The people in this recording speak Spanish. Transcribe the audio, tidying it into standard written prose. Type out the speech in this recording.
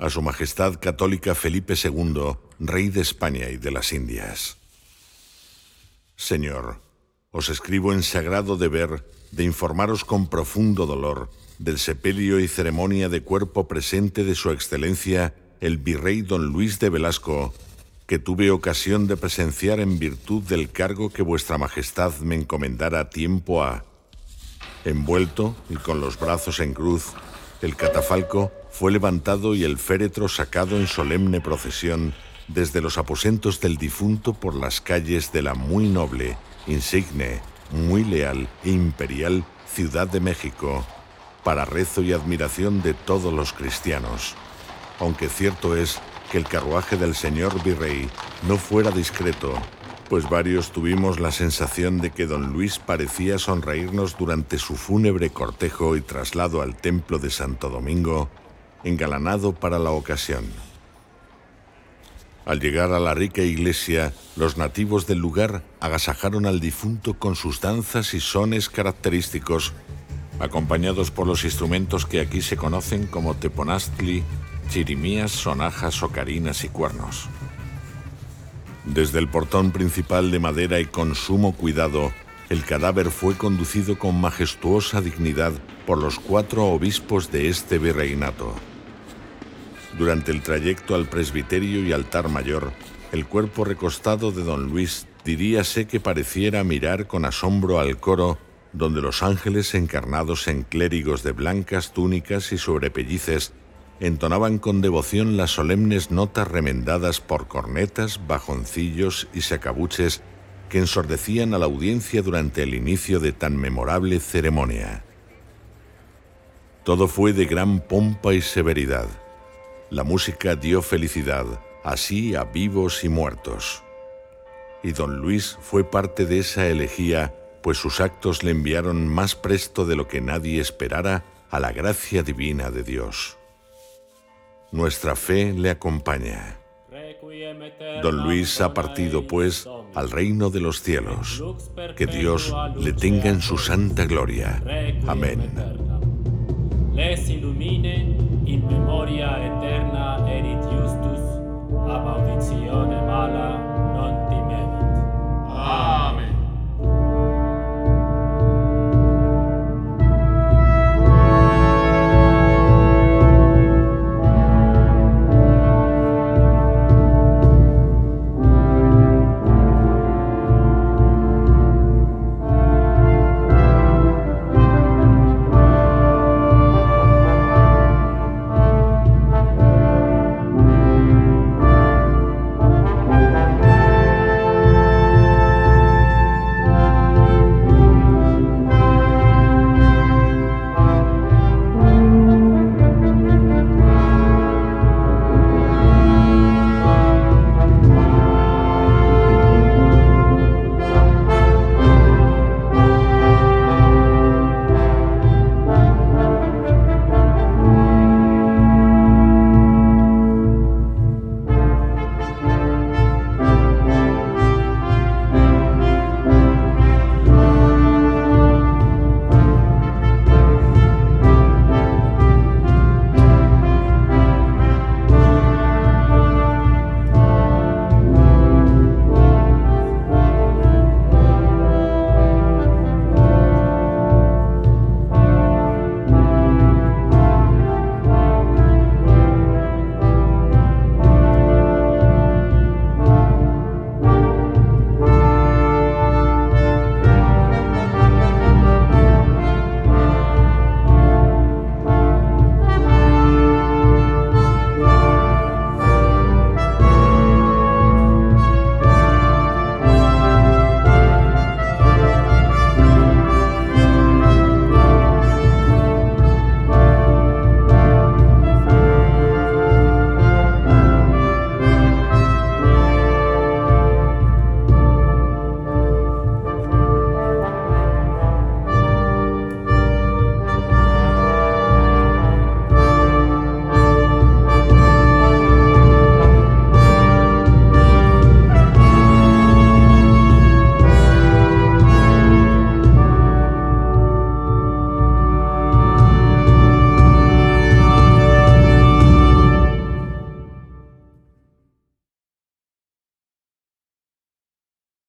A Su Majestad Católica Felipe II, Rey de España y de las Indias. Señor, os escribo en sagrado deber de informaros con profundo dolor del sepelio y ceremonia de cuerpo presente de Su Excelencia el Virrey don Luis de Velasco, que tuve ocasión de presenciar en virtud del cargo que vuestra Majestad me encomendara tiempo ha. Envuelto y con los brazos en cruz, el catafalco fue levantado y el féretro sacado en solemne procesión desde los aposentos del difunto por las calles de la muy noble, insigne, muy leal e imperial Ciudad de México, para rezo y admiración de todos los cristianos, aunque cierto es que el carruaje del señor Virrey no fuera discreto, pues varios tuvimos la sensación de que don Luis parecía sonreírnos durante su fúnebre cortejo y traslado al templo de Santo Domingo, engalanado para la ocasión. Al llegar a la rica iglesia, los nativos del lugar agasajaron al difunto con sus danzas y sones característicos, acompañados por los instrumentos que aquí se conocen como teponaztli, chirimías, sonajas, ocarinas y cuernos. Desde el portón principal de madera y con sumo cuidado, el cadáver fue conducido con majestuosa dignidad por los 4 obispos de este virreinato. Durante el trayecto al presbiterio y altar mayor, el cuerpo recostado de don Luis diríase que pareciera mirar con asombro al coro, donde los ángeles encarnados en clérigos de blancas túnicas y sobrepellices entonaban con devoción las solemnes notas remendadas por cornetas, bajoncillos y sacabuches que ensordecían a la audiencia durante el inicio de tan memorable ceremonia. Todo fue de gran pompa y severidad. La música dio felicidad, así a vivos y muertos. Y don Luis fue parte de esa elegía, pues sus actos le enviaron más presto de lo que nadie esperara a la gracia divina de Dios. Nuestra fe le acompaña. Don Luis ha partido, pues, al reino de los cielos. Que Dios le tenga en su santa gloria. Amén. Les illumine in memoria eterna erit justus ab auditione mala